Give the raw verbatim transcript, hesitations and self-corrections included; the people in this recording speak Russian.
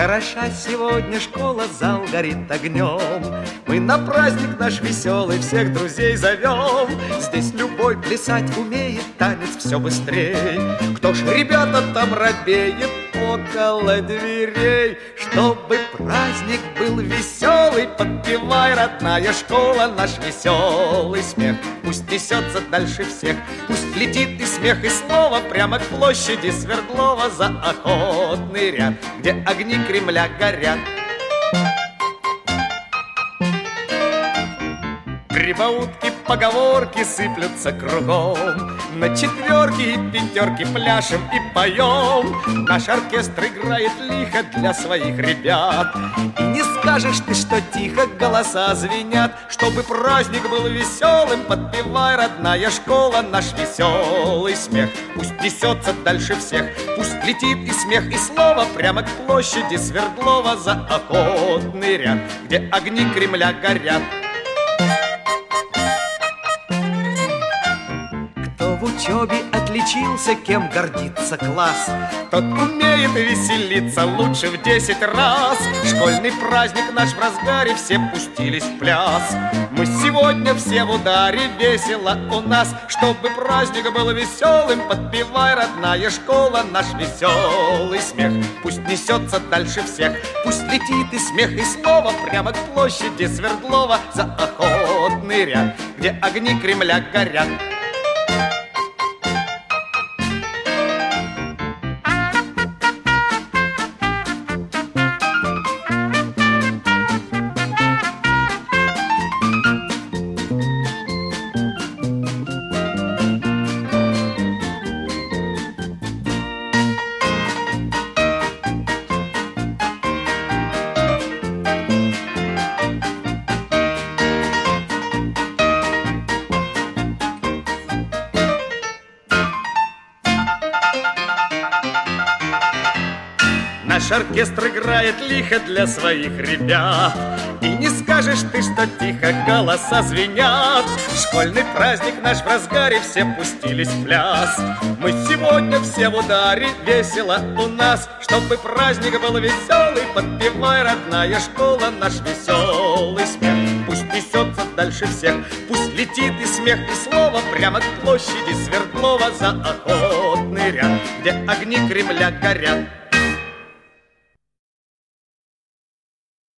Хороша сегодня школа, зал горит огнем. Мы на праздник наш веселый всех друзей зовем. Здесь любой плясать умеет, танец все быстрей. Кто ж, ребята, там робеет около дверей? Чтобы праздник был веселый, подпевай, родная школа, наш веселый смех. Пусть несется дальше всех, пусть летит и смех, и слово прямо к площади Свердлова за охотный ряд, где огни Кремля горят. Прибаутки, поговорки сыплются кругом. На четверки и пятерки пляшем и поем. Наш оркестр играет лихо для своих ребят. И не скажешь ты, что тихо голоса звенят. Чтобы праздник был веселым, подпевай, родная школа, наш веселый смех. Пусть несется дальше всех, пусть летит и смех, и слово прямо к площади Свердлова за охотный ряд, где огни Кремля горят. В учебе отличился, кем гордится класс, тот умеет веселиться лучше в десять раз. Школьный праздник наш в разгаре, все пустились в пляс. Мы сегодня все в ударе, весело у нас. Чтобы праздник был веселым, подпевай, родная школа, наш веселый смех. Пусть несется дальше всех, пусть летит и смех, и слово прямо к площади Свердлова за охотный ряд, где огни Кремля горят. Наш оркестр играет лихо для своих ребят. И не скажешь ты, что тихо голоса звенят. Школьный праздник наш в разгаре, все пустились в пляс. Мы сегодня все в ударе, весело у нас. Чтобы праздник был веселый, подпевай, родная школа, наш веселый смех. Пусть несется дальше всех, пусть летит и смех, и слово прямо к площади Свердлова за охотный ряд, где огни Кремля горят.